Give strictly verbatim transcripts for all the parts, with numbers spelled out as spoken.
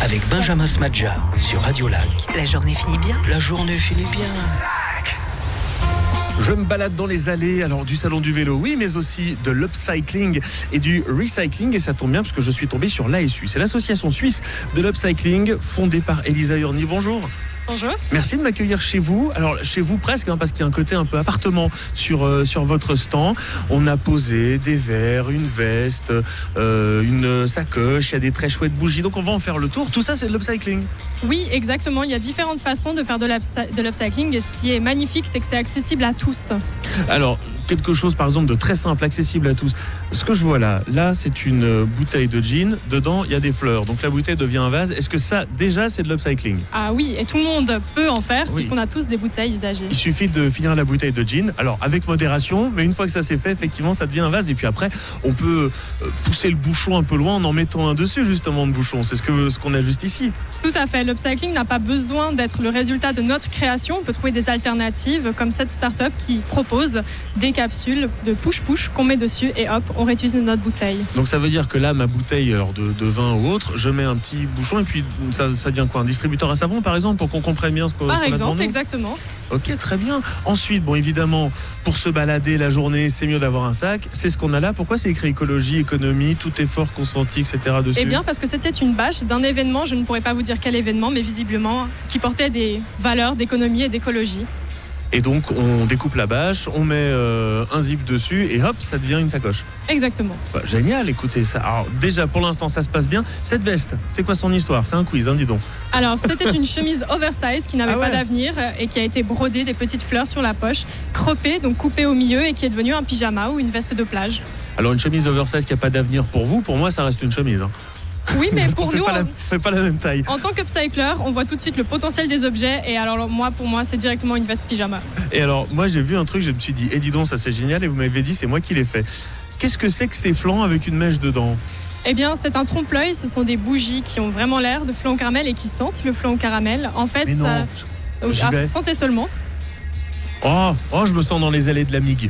avec Benjamin Smadja sur Radio Lac. La journée finit bien. La journée finit bien. Je me balade dans les allées, alors du salon du vélo, oui, mais aussi de l'upcycling et du recycling. Et ça tombe bien parce que je suis tombé sur l'A S U. C'est l'association suisse de l'upcycling fondée par Elisa Yorny. Bonjour. Bonjour. Merci de m'accueillir chez vous. Alors chez vous presque, hein, parce qu'il y a un côté un peu appartement sur, euh, sur votre stand. On a posé des verres, une veste, euh, une sacoche, il y a des très chouettes bougies. Donc on va en faire le tour. Tout ça, c'est de l'upcycling. Oui, exactement. Il y a différentes façons de faire de l'upcy- de l'upcycling. Et ce qui est magnifique, c'est que c'est accessible à tous. Alors, quelque chose par exemple de très simple, accessible à tous. Ce que je vois là, là c'est une bouteille de gin, dedans il y a des fleurs, donc la bouteille devient un vase. Est-ce que ça déjà c'est de l'upcycling ? Ah oui, et tout le monde peut en faire, Oui. puisqu'on a tous des bouteilles usagées. Il suffit de finir la bouteille de gin, alors avec modération, mais une fois que ça s'est fait, effectivement ça devient un vase. Et puis après on peut pousser le bouchon un peu loin en en mettant un dessus justement de bouchon. C'est ce, que, ce qu'on a juste ici. Tout à fait, l'upcycling n'a pas besoin d'être le résultat de notre création. On peut trouver des alternatives comme cette start-up qui propose des capsules de push-push qu'on met dessus et hop, on réutilise notre bouteille. Donc ça veut dire que là, ma bouteille alors de, de vin ou autre, je mets un petit bouchon et puis ça, ça devient quoi ? Un distributeur à savon par exemple, pour qu'on comprenne bien ce qu'on, Par ce qu'on a devant exemple, nous ? exactement. Ok, très bien. Ensuite, bon évidemment, pour se balader la journée, c'est mieux d'avoir un sac. C'est ce qu'on a là. Pourquoi c'est écrit écologie, économie, tout effort consenti, et cetera dessus ? Eh bien, parce que c'était une bâche d'un événement, je ne pourrais pas vous dire quel événement, mais visiblement, qui portait des valeurs d'économie et d'écologie. Et donc, on découpe la bâche, on met euh, un zip dessus et hop, ça devient une sacoche. Exactement. Bah, génial, écoutez ça. Alors déjà, pour l'instant, ça se passe bien. Cette veste, c'est quoi son histoire ? C'est un quiz, hein, dis donc. Alors, c'était une chemise oversize qui n'avait Ah ouais. pas d'avenir et qui a été brodée des petites fleurs sur la poche, croppée, donc coupée au milieu et qui est devenue un pyjama ou une veste de plage. Alors, une chemise oversize qui n'a pas d'avenir pour vous, pour moi, ça reste une chemise. Hein. Oui, mais Parce qu'on pour fait nous, pas la, en, fait pas la même taille. en tant qu'upcycler, on voit tout de suite le potentiel des objets et alors moi, pour moi, c'est directement une veste pyjama. Et alors, moi, j'ai vu un truc, je me suis dit, eh dis donc, ça c'est génial, et vous m'avez dit, c'est moi qui l'ai fait. Qu'est-ce que c'est que ces flancs avec une mèche dedans ? Eh bien, c'est un trompe-l'œil, ce sont des bougies qui ont vraiment l'air de flan au caramel et qui sentent le flan au caramel. En fait, Mais non, ça... je- donc, j'y ah, vais. sentez seulement. Oh, oh, je me sens dans les allées de la migue.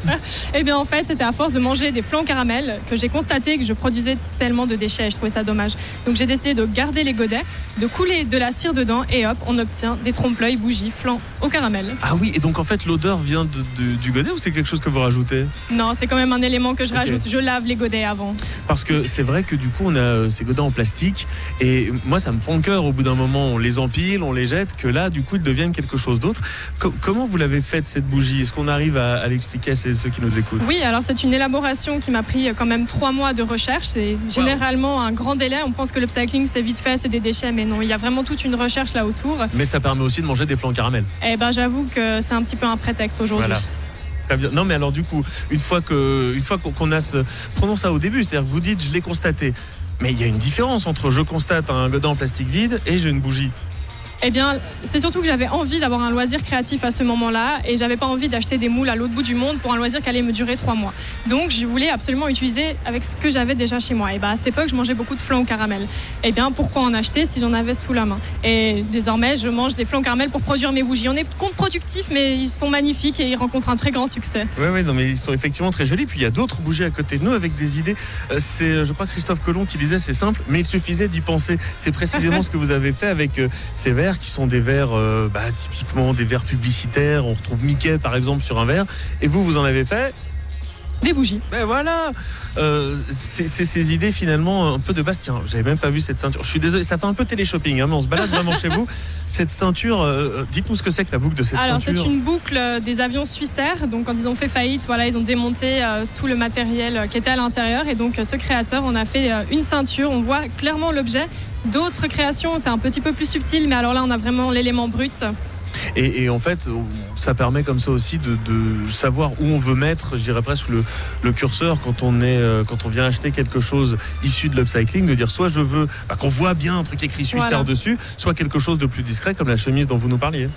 Eh bien, en fait, c'était à force de manger des flans au caramel que j'ai constaté que je produisais tellement de déchets. Je trouvais ça dommage. Donc, j'ai décidé de garder les godets, de couler de la cire dedans et hop, on obtient des trompe-l'œil, bougies, flans au caramel. Ah oui, et donc en fait, l'odeur vient de, de- du godet ou c'est quelque chose que vous rajoutez ? Non, c'est quand même un élément que je Ok. rajoute. Je lave les godets avant. Parce que c'est vrai que du coup, on a euh, ces godets en plastique et moi, ça me fend le cœur. Au bout d'un moment, on les empile, on les jette, que là, du coup, ils deviennent quelque chose d'autre. Co- comment vous l'avez faite, cette bougie ? Est-ce qu'on arrive à, à l'expliquer à ceux qui nous écoutent ? Oui, alors c'est une élaboration qui m'a pris quand même trois mois de recherche. C'est généralement un grand délai. On pense que l'upcycling, c'est vite fait, c'est des déchets, mais non, il y a vraiment toute une recherche là autour. Mais ça permet aussi de manger des flancs caramel. Eh ben, j'avoue que c'est un petit peu un prétexte aujourd'hui. Voilà. Très bien. Non, mais alors du coup, une fois que, une fois qu'on qu'on a ce, prenons ça au début, c'est-à-dire que vous dites, je l'ai constaté. Mais il y a une différence entre je constate un godet en plastique vide et j'ai une bougie. Eh bien, c'est surtout que j'avais envie d'avoir un loisir créatif à ce moment-là et j'avais pas envie d'acheter des moules à l'autre bout du monde pour un loisir qui allait me durer trois mois. Donc, je voulais absolument utiliser avec ce que j'avais déjà chez moi. Et ben, à cette époque, je mangeais beaucoup de flan au caramel. Eh bien, pourquoi en acheter si j'en avais sous la main ? Et désormais, je mange des flan au caramel pour produire mes bougies. On est contre-productifs, mais ils sont magnifiques et ils rencontrent un très grand succès. Oui, oui, non, mais ils sont effectivement très jolis. Puis il y a d'autres bougies à côté de nous avec des idées. Euh, C'est, je crois, Christophe Colomb qui disait, c'est simple, mais il suffisait d'y penser. C'est précisément ce que vous avez fait avec euh, ces verres qui sont des verres, euh, bah, typiquement des verres publicitaires. On retrouve Mickey, par exemple, sur un verre. Et vous, vous en avez fait ? Des bougies. Ben voilà, euh, c'est c'est ces idées finalement un peu de base. Tiens, j'avais même pas vu cette ceinture. Je suis désolé, ça fait un peu télé-shopping, hein, mais on se balade vraiment chez vous. Cette ceinture, euh, dites-nous ce que c'est que la boucle de cette Alors, ceinture. c'est une boucle des avions Swissair. Donc, quand ils ont fait faillite, voilà, ils ont démonté euh, tout le matériel euh, qui était à l'intérieur. Et donc, euh, ce créateur, on a fait euh, une ceinture. On voit clairement l'objet. D'autres créations, c'est un petit peu plus subtil, mais alors là, on a vraiment l'élément brut. Et, et en fait, ça permet comme ça aussi de, de savoir où on veut mettre, je dirais presque le, le curseur quand on est, euh, quand on vient acheter quelque chose issu de l'upcycling, de dire soit je veux bah, qu'on voit bien un truc écrit Swissair Voilà. dessus, soit quelque chose de plus discret comme la chemise dont vous nous parliez.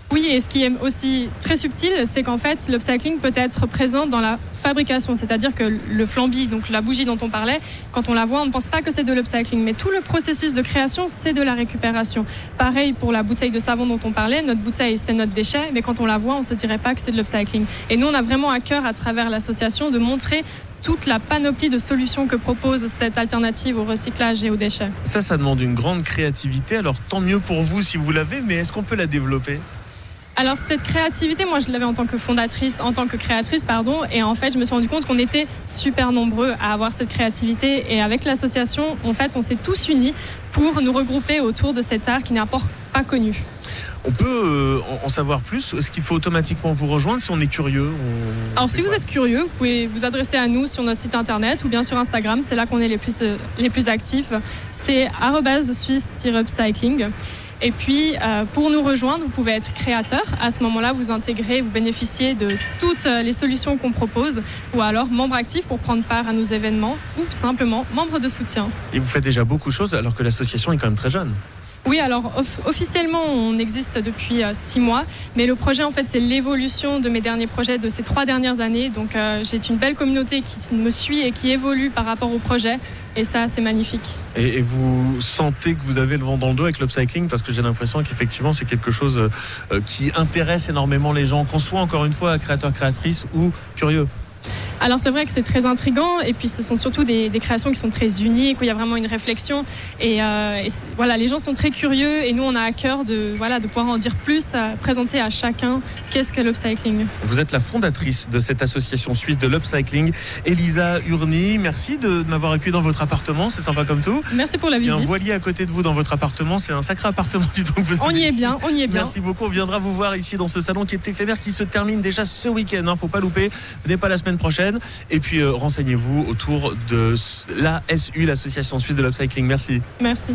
Oui, et ce qui est aussi très subtil, c'est qu'en fait, l'upcycling peut être présent dans la fabrication. C'est-à-dire que le flambi, donc la bougie dont on parlait, quand on la voit, on ne pense pas que c'est de l'upcycling. Mais tout le processus de création, c'est de la récupération. Pareil pour la bouteille de savon dont on parlait. Notre bouteille, c'est notre déchet. Mais quand on la voit, on ne se dirait pas que c'est de l'upcycling. Et nous, on a vraiment à cœur, à travers l'association, de montrer toute la panoplie de solutions que propose cette alternative au recyclage et aux déchets. Ça, ça demande une grande créativité. Alors, tant mieux pour vous si vous l'avez, mais est-ce qu'on peut la développer ? Alors cette créativité, moi je l'avais en tant que fondatrice, en tant que créatrice, pardon, et en fait je me suis rendu compte qu'on était super nombreux à avoir cette créativité et avec l'association, en fait on s'est tous unis pour nous regrouper autour de cet art qui n'est encore pas connu. On peut euh, en savoir plus. Est-ce qu'il faut automatiquement vous rejoindre si on est curieux on... Alors si vous êtes curieux, vous pouvez vous adresser à nous sur notre site internet ou bien sur Instagram, c'est là qu'on est les plus, euh, les plus actifs. C'est arobase suisse-upcycling. Et puis, euh, pour nous rejoindre, vous pouvez être créateur. À ce moment-là, vous intégrez, vous bénéficiez de toutes les solutions qu'on propose, ou alors membre actif pour prendre part à nos événements, ou simplement membre de soutien. Et vous faites déjà beaucoup de choses alors que l'association est quand même très jeune. Oui, alors off- officiellement, on existe depuis euh, six mois, mais le projet, en fait, c'est l'évolution de mes derniers projets de ces trois dernières années. Donc, euh, j'ai une belle communauté qui me suit et qui évolue par rapport au projet, et ça, c'est magnifique. Et, et vous sentez que vous avez le vent dans le dos avec l'upcycling, parce que j'ai l'impression qu'effectivement, c'est quelque chose euh, qui intéresse énormément les gens, qu'on soit encore une fois créateur, créatrice ou curieux. Alors c'est vrai que c'est très intriguant et puis ce sont surtout des, des créations qui sont très uniques où il y a vraiment une réflexion et, euh, et voilà, les gens sont très curieux et nous on a à cœur de, voilà, de pouvoir en dire plus, à présenter à chacun qu'est-ce que l'upcycling. Vous êtes la fondatrice de cette association suisse de l'upcycling, Elisa Urny. Merci de m'avoir accueilli dans votre appartement, c'est sympa comme tout. Merci pour la Il y visite. a un voilier à côté de vous dans votre appartement, c'est un sacré appartement. Dis donc, vous on y est ici. bien, on y est bien. Merci beaucoup, on viendra vous voir ici dans ce salon qui est éphémère, qui se termine déjà ce week-end, hein, faut pas louper, venez pas la semaine prochaine. Et puis euh, renseignez-vous autour de l'A S U, l'association suisse de l'upcycling. Merci. Merci.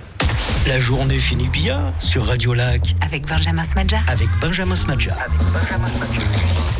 La journée finit bien sur Radio Lac Avec Benjamin Smadja. avec Benjamin Smadja.